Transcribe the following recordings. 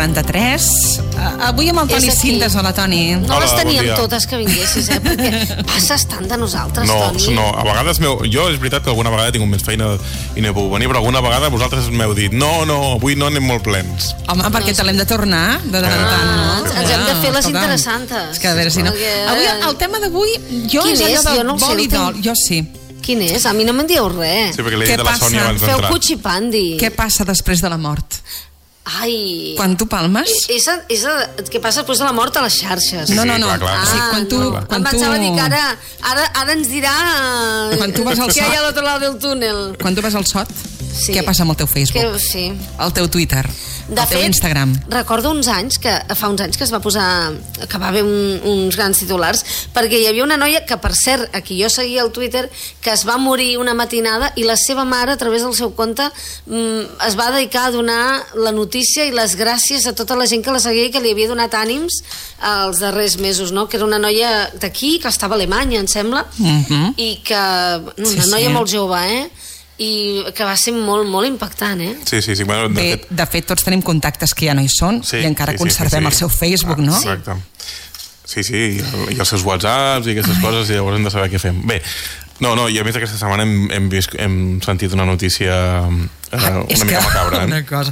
93. Avui amb el Toni Cintes. Hola, Toni. No les teníem totes que vinguessis, perquè passes tant de nosaltres, Toni. No, a vegades jo és veritat que alguna vegada he tingut més feina i no he pogut venir, però alguna vegada vosaltres m'heu dit no, avui no anem molt plens. Home, perquè te l'hem de tornar de tant en tant, no? Ens hem de fer les interessantes. És que a veure si no... Avui, el tema d'avui, jo és allò del vol i dol. Jo sí. Quin és? A mi no me'n dieu res. Sí, perquè l'he dit a la Sònia abans d'entrar. Feu cuchipandi. Què passa després de la mort? Ai... Quan tu palmes? Què passa després de la mort a les xarxes? No. Clar. Sí, quan tu... Em pensava dir que ara ens dirà quan tu vas al que hi ha a l'altre lado del túnel. Quan tu vas al SOT, què passa amb el teu Facebook? Sí. El teu Twitter? De el teu fet, Instagram? Recordo fa uns anys que es va posar, que va haver uns grans titulars, perquè hi havia una noia que, per cert, a qui jo seguia al Twitter, que es va morir una matinada i la seva mare, a través del seu compte, es va dedicar a donar la notícia i les gràcies a tota la gent que la seguia i que li havia donat ànims els darrers mesos, no? Que era una noia d'aquí, que estava a Alemanya, em sembla, i que... Una noia molt jove, i que va ser molt, molt impactant, Sí. Bueno, de fet, tots tenim contactes que ja no hi són i encara conservem el seu Facebook, no? Exacte. Sí, i els seus WhatsApps i aquestes coses, i llavors hem de saber què fem. Bé, no, i a més aquesta setmana hem sentit una notícia una mica macabra. Una cosa.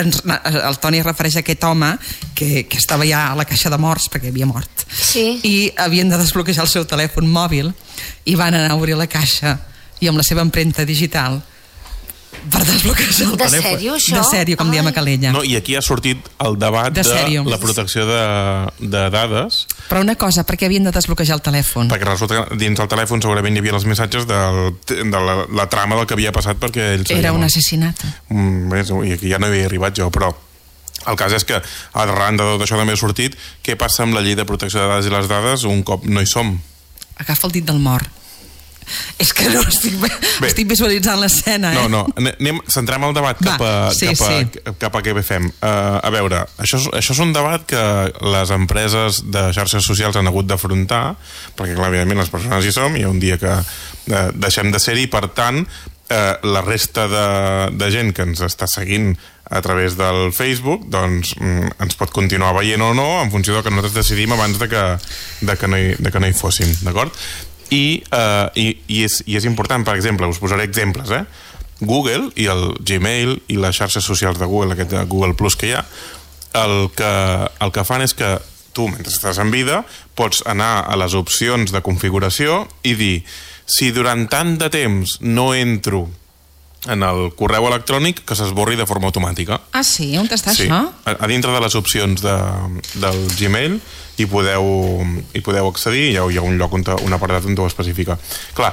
El Toni es refereix a aquest home que estava ja a la caixa de morts perquè havia mort. Sí. I havien de desbloquejar el seu telèfon mòbil i van anar a obrir la caixa i amb la seva empremta digital per desbloquejar el telèfon. De sèrio, això? De sèrio, com diem a Calella. No, i aquí ha sortit el debat de la protecció de dades. Però una cosa, per què havien de desbloquejar el telèfon? Perquè resulta que dins el telèfon segurament hi havia els missatges de la trama del que havia passat perquè ells... Era un assassinat. I aquí ja no hi havia arribat jo, però el cas és que arran de tot això també ha sortit què passa amb la llei de protecció de dades i les dades un cop no hi som. Agafa el dit del mort. És que no estic visualitzant l'escena, No, centrem el debat cap a què fem. A veure, això és un debat que les empreses de xarxes socials han hagut d'afrontar, perquè clar, evidentment les persones hi som, hi ha un dia que deixem de ser-hi, per tant la resta de gent que ens està seguint a través del Facebook doncs ens pot continuar veient o no en funció del que nosaltres decidim abans de que no hi fóssim, d'acord? I és important, per exemple, us posaré exemples, Google i el Gmail i les xarxes socials de Google, aquest Google Plus que hi ha, el que fan és que tu, mentre estàs en vida, pots anar a les opcions de configuració i dir, si durant tant de temps no entro en el correu electrònic, que s'esborri de forma automàtica. Ah, sí? On està això? A dintre de les opcions del Gmail hi podeu accedir, hi ha un lloc, un apartat on ho especifica. Clar,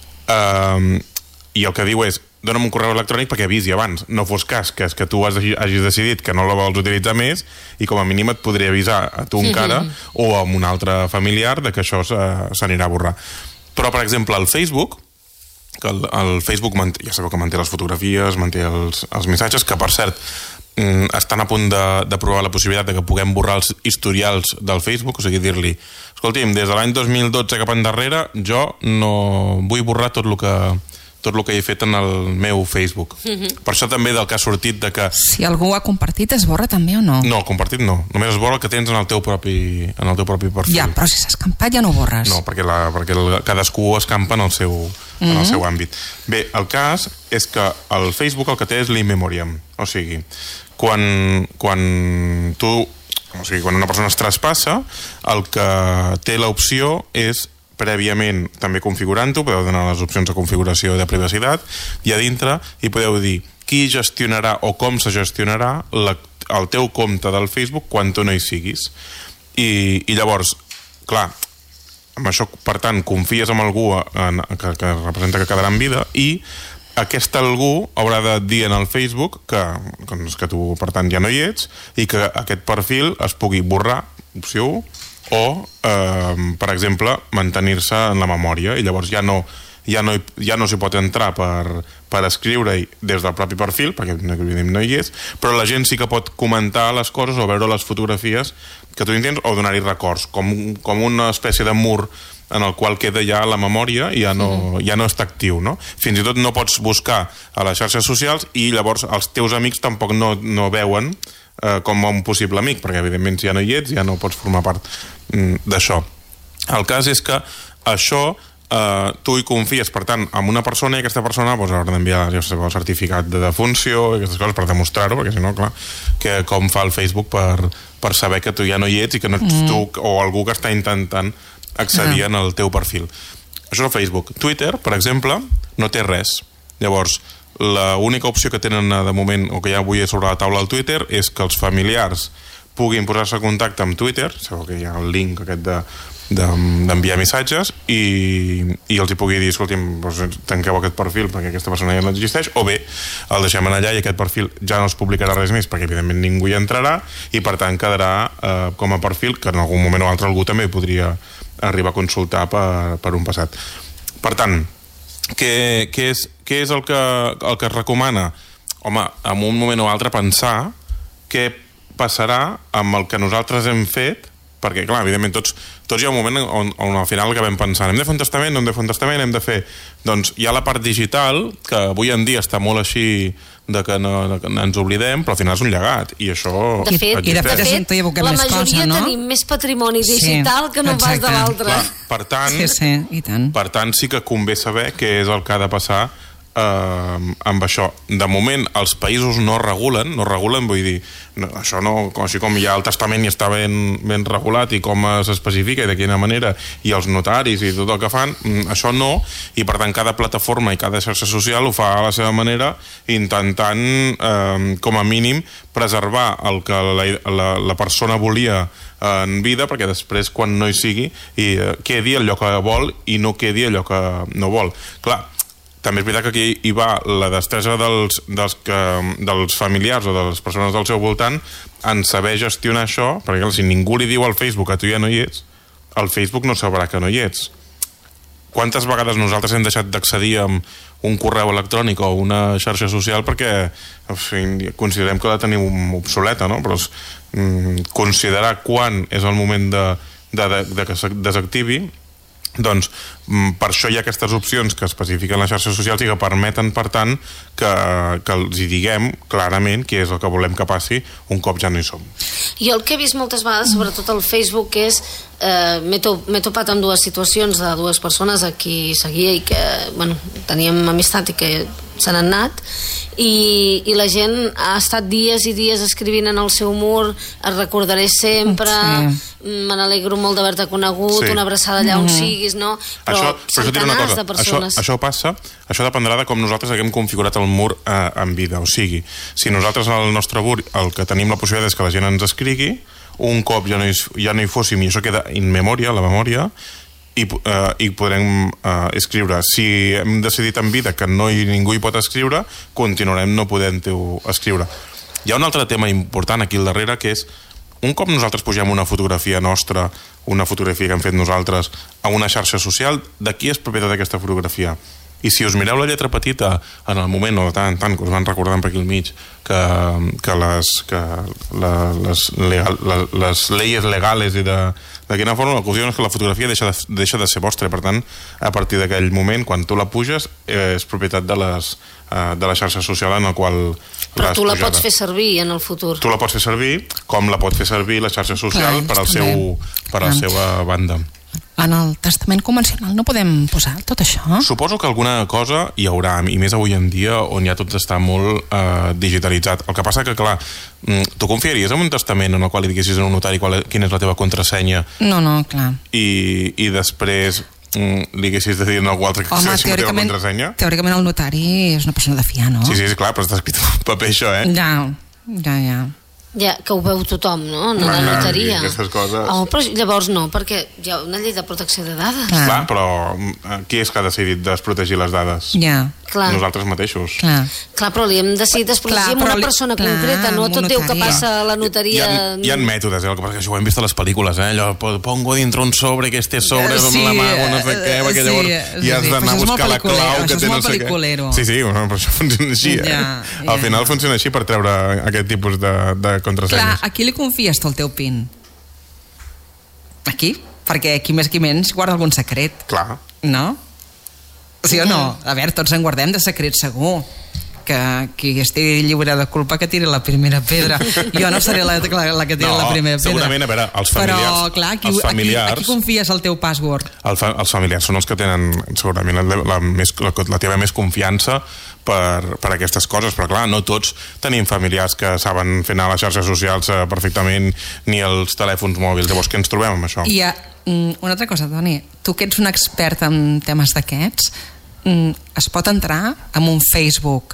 i el que diu és, dona'm un correu electrònic perquè avisi abans, no fos cas que és que tu hagis decidit que no la vols utilitzar més i com a mínim et podria avisar a tu encara o a un altre familiar de que això s'anirà a borrar. Però, per exemple, el Facebook, que el Facebook ja sabeu que manté les fotografies, manté els missatges, que per cert estan a punt de provar la possibilitat de que puguem borrar els historials del Facebook, o sigui, dir-li, escolti'm, des de l'any 2012 cap endarrere jo no vull borrar tot el que he fet en el meu Facebook. Per això també del que ha sortit de que... Si algú ho ha compartit, es borra també o no? No, compartit no. Només es borra el que tens en el teu propi perfil. Ja, però si s'ha escampat ja no ho borres. No, perquè cadascú escampa en el seu àmbit. Bé, el cas és que el Facebook el que té és l'in memoriam. O sigui, quan una persona es traspassa, el que té l'opció és prèviament també configurant-ho, podeu donar les opcions de configuració de privacitat i a dintre hi podeu dir qui gestionarà o com se gestionarà el teu compte del Facebook quan tu no hi siguis. I llavors, clar, amb això, per tant, confies en algú que representa que quedarà en vida i aquest algú haurà de dir en el Facebook que tu, per tant, ja no hi ets i que aquest perfil es pugui borrar, opció 1, o, per exemple, mantenir-se en la memòria i llavors ja no s'hi pot entrar per escriure-hi des del propi perfil, perquè no hi és, però la gent sí que pot comentar les coses o veure les fotografies que tu intents o donar-hi records, com una espècie de mur en el qual queda ja la memòria i ja no està actiu, no? Fins i tot no pots buscar a les xarxes socials i llavors els teus amics tampoc no veuen com un possible amic, perquè evidentment si ja no hi ets ja no pots formar part d'això. El cas és que això tu hi confies, per tant, en una persona, i aquesta persona haurà d'enviar el certificat de defunció i aquestes coses per demostrar-ho, perquè si no, clar, que com fa el Facebook per saber que tu ja no hi ets i que no ets tu o algú que està intentant accedir en el teu perfil. Això és el Facebook. Twitter, per exemple, no té res. Llavors, l'única opció que tenen de moment, o que ja avui sobre la taula al Twitter, és que els familiars puguin posar-se en contacte amb Twitter, sabeu que hi ha el link aquest d'enviar missatges, i els hi pugui dir, escolti'm, doncs tanqueu aquest perfil perquè aquesta persona ja no existeix, o bé el deixem allà i aquest perfil ja no es publicarà res més perquè evidentment ningú hi entrarà i per tant quedarà com a perfil que en algun moment o altre algú també podria arribar a consultar per un passat. Per tant, què és el que es recomana? Home, en un moment o altre pensar què passarà amb el que nosaltres hem fet, perquè clar, evidentment tots hi ha un moment on al final acabem pensant hem de fer un testament, no hem de fer un testament, hem de fer... Doncs hi ha la part digital, que avui en dia està molt així de que no ens oblidem, però al final és un llegat, i això de fet, la majoria tenim més patrimoni digital que no pas de l'altre. Per tant, sí que convé saber què és el que ha de passar amb això. De moment els països no regulen, vull dir, això no, així com ja el testament ja està ben regulat i com s'especifica i de quina manera, i els notaris i tot el que fan, això no, i per tant cada plataforma i cada xarxa social ho fa a la seva manera, intentant com a mínim preservar el que la persona volia en vida, perquè després quan no hi sigui quedi allò que vol i no quedi allò que no vol. Clar, també és veritat que aquí hi va la destresa dels familiars o de les persones del seu voltant en saber gestionar això, perquè clar, si ningú li diu al Facebook que tu ja no hi ets, el Facebook no sabrà que no hi ets. Quantes vegades nosaltres hem deixat d'accedir amb un correu electrònic o una xarxa social perquè considerem que la tenim obsoleta, no? Però considerar quan és el moment de que es desactivi, doncs per això hi ha aquestes opcions que especifiquen les xarxes socials i que permeten, per tant, que els hi diguem clarament què és el que volem que passi un cop ja no hi som. Jo el que he vist moltes vegades, sobretot al Facebook, és m'he topat amb dues situacions de dues persones a qui seguia i que teníem amistat i que se n'han anat, i la gent ha estat dies i dies escrivint en el seu mur, et recordaré sempre, me n'alegro molt d'haver-te conegut, una abraçada allà on siguis, no? Però centenars de persones. Això passa, això dependrà de com nosaltres haguem configurat el mur en vida, o sigui, si nosaltres al nostre mur el que tenim la possibilitat és que la gent ens escrigui, un cop ja no hi fóssim i això queda in memoria, la memòria, i podrem escriure. Si hem decidit en vida que ningú hi pot escriure, continuarem no podent-ho escriure. Hi ha un altre tema important aquí al darrere, que és un cop nosaltres pugem una fotografia nostra, una fotografia que hem fet nosaltres a una xarxa social, de qui és propietat d'aquesta fotografia? I si us mireu la lletra petita en el moment, o de tant en tant, que us van recordant per aquí al mig, que les leyes legales i de quina forma, el que us diuen és que la fotografia deixa de ser vostra, per tant, a partir d'aquell moment, quan tu la puges, és propietat de la xarxa social en la qual però tu la pots fer servir en el futur. Tu la pots fer servir, com la pot fer servir la xarxa social per a la seva banda. En el testament convencional no podem posar tot això? Suposo que alguna cosa hi haurà, i més avui en dia on ja tot està molt digitalitzat. El que passa que, clar, tu confiaries en un testament en el qual li diguessis a un notari quina és la teva contrasenya? No, clar. I després li haguessis de dir a algú altre que accedeixi la teva contrasenya? Teòricament el notari és una persona de fiar, no? Sí, clar, però està escrit en paper això, Ja. Ja, que ho veu tothom, no? No la notaria. Aquestes coses... però llavors no, perquè hi ha una llei de protecció de dades. Clar, però qui és que ha decidit desprotegir les dades? Nosaltres mateixos. Clar, però li hem decidit desprotegir amb una persona concreta, no tot Déu que passa a la notaria. Hi ha mètodes, el que passa que això ho hem vist a les pel·lícules, allò, pongo dintre un sobre, que este sobre és la mà, no sé què, perquè llavors hi has d'anar a buscar la clau que té no sé què. Sí, però això funciona així, Al final funciona així per treure aquest tipus de contrasenyes. Clar, a qui li confies tu el teu PIN? Aquí? Perquè qui més qui menys guarda algun secret. Clar. No? Sí o no? A veure, tots en guardem de secret segur. que qui estigui lliure de culpa que tiri la primera pedra. Jo no seré la que tiri la primera pedra. Segurament, a veure, els familiars... Però, clar, aquí confies el teu password? Els familiars són els que tenen segurament la teva més confiança per aquestes coses, però clar, no tots tenim familiars que saben fer anar a les xarxes socials perfectament, ni els telèfons mòbils. Llavors, què ens trobem amb això? I una altra cosa, Toni, tu que ets un expert en temes d'aquests, es pot entrar en un Facebook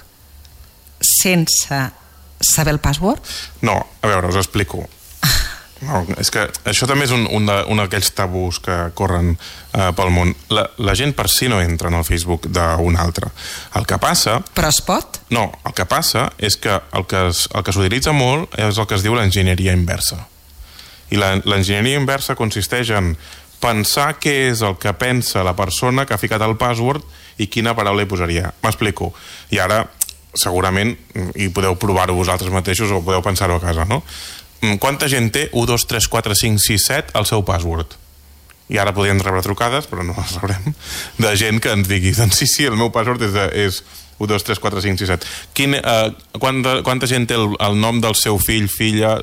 sense saber el password? No, a veure, us explico. No, és que això també és un d'aquells tabús que corren pel món. La gent per si no entra en el Facebook d'un altre. El que passa... Però es pot? No, el que passa és que el que s'utilitza molt és el que es diu l'enginyeria inversa. I l'enginyeria inversa consisteix en pensar què és el que pensa la persona que ha ficat el password i quina paraula hi posaria. M'explico. I ara, segurament, i podeu provar-ho vosaltres mateixos o podeu pensar-ho a casa, no? Quanta gent té 1, 2, 3, 4, 5, 6, 7 al seu password? I ara podríem rebre trucades, però no les rebrem, de gent que ens digui, doncs sí, el meu password és 1, 2, 3, 4, 5, 6, 7. Quanta gent té el nom del seu fill, filla,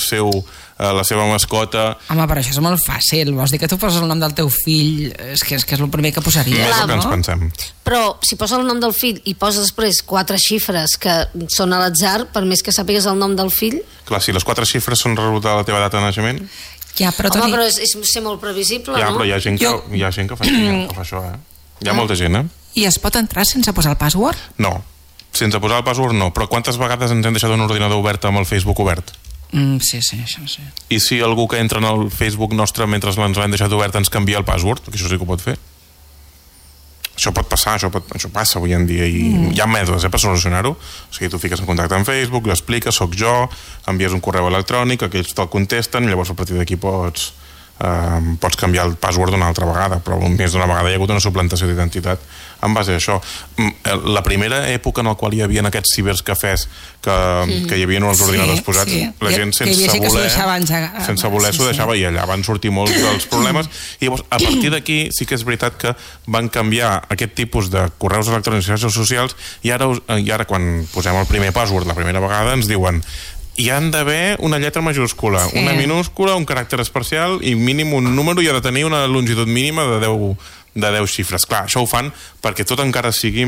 la seva mascota? Home, però això és molt fàcil. Vols dir que tu poses el nom del teu fill? És que és el primer que posaria. És el que ens pensem. Però si poses el nom del fill i poses després 4 xifres que són a l'atzar, per més que sàpigues el nom del fill... Clar, si les 4 xifres són rebut de la teva data de naixement... Ja, però Home, però és ser molt previsible, ja, no? Però hi ha gent que fa això, Hi ha molta gent, I es pot entrar sense posar el password? No, sense posar el password no. Però quantes vegades ens hem deixat un ordinador obert amb el Facebook obert? Sí, això sí. I si algú que entra en el Facebook nostre mentre ens l'hem deixat obert ens canvia el password? Perquè això sí que ho pot fer. Això pot passar, això passa avui en dia i hi ha mètodes per solucionar-ho. O sigui, tu fiques en contacte amb Facebook, l'expliques, soc jo, envies un correu electrònic, aquells te'l contesten i llavors a partir d'aquí pots canviar el password una altra vegada, però més d'una vegada hi ha hagut una suplantació d'identitat en base a això. La primera època en la qual hi havia aquests cibercafès que hi havia els ordinadors posats, la gent sense voler s'ho deixava i allà van sortir molts dels problemes i llavors a partir d'aquí sí que és veritat que van canviar aquest tipus de correus electrònics i xarxes socials i ara quan posem el primer password la primera vegada ens diuen hi han d'haver una lletra majúscula, una minúscula, un caràcter especial i mínim un número i ha de tenir una longitud mínima de 10 xifres. Clar, això ho fan perquè tot encara sigui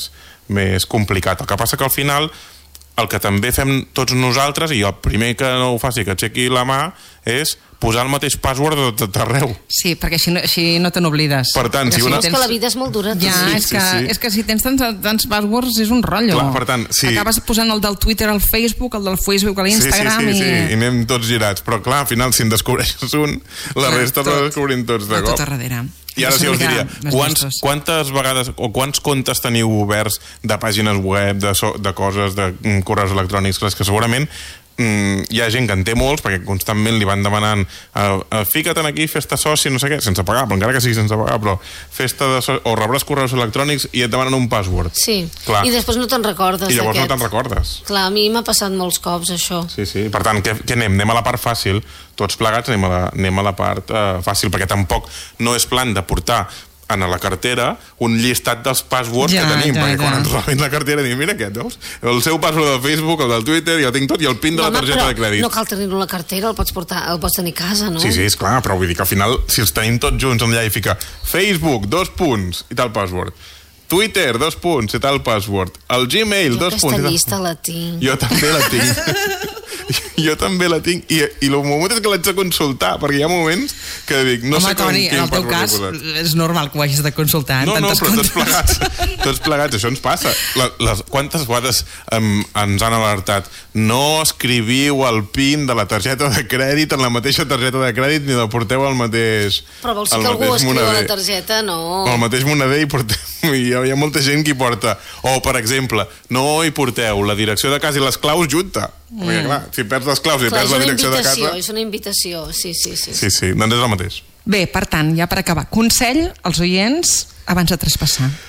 més complicat. El que passa que al final el que també fem tots nosaltres, i el primer que no ho faci, que aixequi la mà, és posar el mateix password de tot arreu. Sí, perquè així no te n'oblides. Per tant, si és que la vida és molt dura. Ja, és que si tens tants passwords és un rotllo. Clar, per tant, acabes posant el del Twitter al Facebook, el del Facebook a l'Instagram i anem tots girats. Però clar, al final, si en descobreixes un, la resta la descobrim tots de cop. Tot a darrere. I ara sí us diria, quantes vegades o quants comptes teniu oberts de pàgines web, de coses, de correus electrònics, que segurament hi ha gent que en té molts perquè constantment li van demanant fica't aquí, fes-te soci, no sé què, sense pagar, però encara que sigui sense pagar, però fes-te de soci, o rebràs correus electrònics i et demanen un password. Sí, clar. I després no te'n recordes. I llavors no te'n recordes. Clar, a mi m'ha passat molts cops això. Sí, per tant, què anem? Anem a la part fàcil, tots plegats anem a la part fàcil, perquè tampoc no és plan de portar en la cartera un llistat dels passwords que tenim, perquè quan ens robin la cartera dic, mira aquest, veus? El seu password del Facebook, el del Twitter, ja tinc tot, i el PIN de la targeta de crèdit. No cal tenir-lo a la cartera, el pots tenir a casa, no? Sí, esclar, però vull dir que al final, si els tenim tots junts allà i fica Facebook, 2 punts, i tal password. Twitter, 2 punts, i tal password. El Gmail, 2 punts. Jo aquesta llista la tinc. Jo també la tinc. Jo també la tinc i el moment és que l'haig de consultar perquè hi ha moments que dic no sé Toni, en el teu cas és normal que ho hagis de consultar no, però tots plegats això ens passa quantes vegades ens han alertat no escriviu el PIN de la targeta de crèdit en la mateixa targeta de crèdit ni la porteu al mateix però vols que algú escriu a la targeta? No, el mateix moneder hi ha molta gent que hi porta o per exemple, no hi porteu la direcció de casa i les claus junta perquè clar, si perds les claus i perds la direcció de casa és una invitació, sí doncs és el mateix. Bé, per tant, ja per acabar, consell als oients abans de traspassar.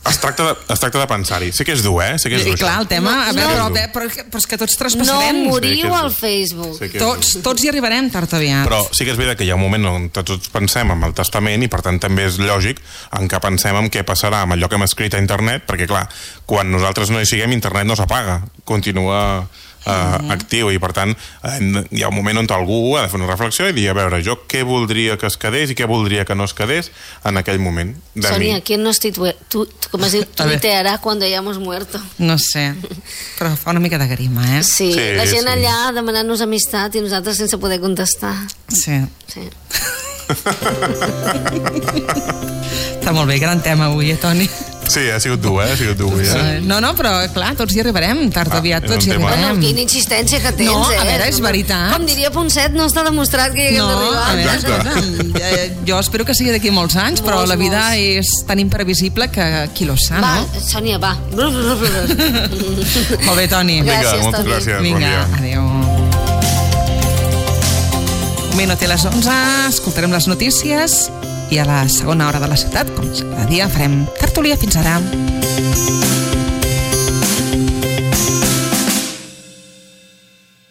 Es tracta de pensar-hi. Sé que és dur, Sé que és dur. I clar, el tema... Però és que tots transpassarem. No moriu al Facebook. Tots hi arribarem tard o aviat. Però sí que és veritat que hi ha un moment on tots pensem en el testament i per tant també és lògic en què pensem en què passarà amb allò que hem escrit a internet, perquè clar, quan nosaltres no hi siguem, internet no s'apaga, continua actiu, i per tant hi ha un moment on algú ha de fer una reflexió i dir, a veure, jo què voldria que es quedés i què voldria que no es quedés en aquell moment de Sonia, mi. ¿quién nos tuiteará cuando hayamos muerto? No sé, però fa una mica de grima, Sí, la gent allà demanant-nos amistat i nosaltres sense poder contestar. Sí. Està molt bé, gran tema avui, Toni? Sí, ha sigut dur, ha sigut dur. No, però clar, tots hi arribarem, tard o aviat, tots hi arribarem. Bueno, quina insistència que tens, No, a veure, és veritat. Com diria Ponset, no està demostrat que hi haguem d'arribar. No, a veure, jo espero que sigui d'aquí molts anys, però la vida és tan imprevisible que qui lo sap, no? Va, Sònia, va. Molt bé, Toni. Vinga, moltes gràcies, bon dia. Adéu. Un minut a les 11, escoltarem les notícies i a la segona hora de la ciutat, com cada dia, farem tertúlia. Fins ara.